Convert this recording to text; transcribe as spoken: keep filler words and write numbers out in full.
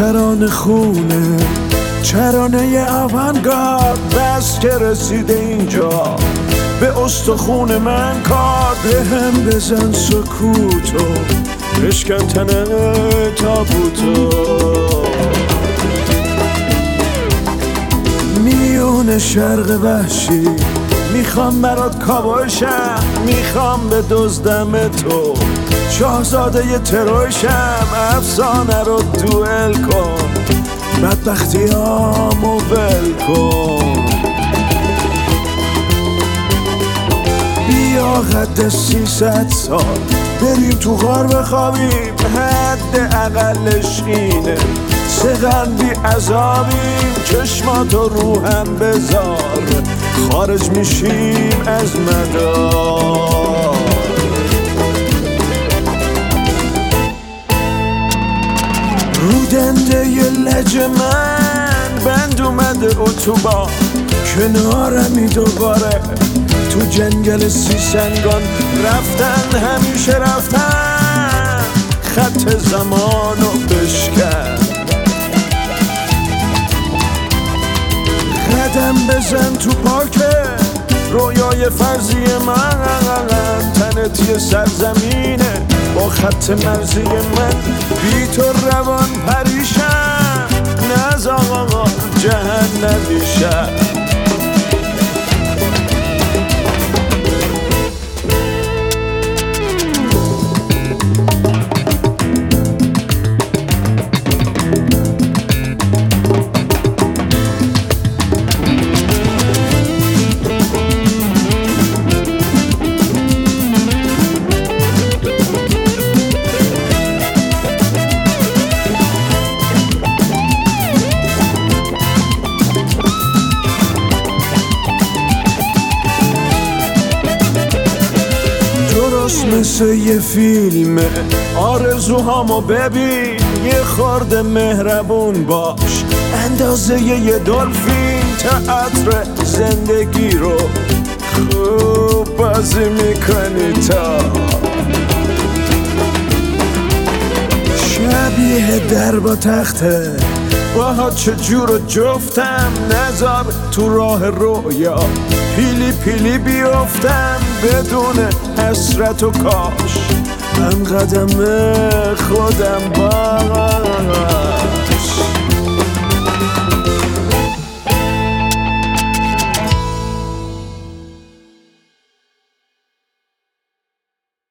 ترانه خونه، ترانه آوانگارد، بس که رسیده اینجا به استخون من کار. به هم بزن سکوتو، بشکن تنه تابوتو، میون شرق وحشی میخوام برات کابوشم، میخوام به دزدم تو شاهزاده ی تروشم. افسانه رو دوئل کن، بدبختیامو ول کن. بیا قد سیصد سال بریم تو غار بخوابیم، حد اقلش اینه سقن بی عذابیم. چشماتو روهم بذار، خارج میشیم از مدار. رو دنده ی لج من بند اومده اتوبان، کنارمی دوباره تو جنگل سیسنگان. رفتن همیشه رفتن، خط زمانو بشکن. قدم بزن تو پارک رویای فرضی من، تنت یه سرزمینه با خط مرزی من. بی تو روان پریشم، نز آقا جهنمیشم. مثل یه فیلمه، آرزوهامو ببین، یه خورده مهربون باش، اندازه یه دلفین. تئاتر زندگی رو خوب بازی میکنی تا شبیه در با تخته. باهات چجور و جفتم، نذار تو راه رویا پیلی پیلی بیفتم بدون حسرت و کاش. من قدم خودم با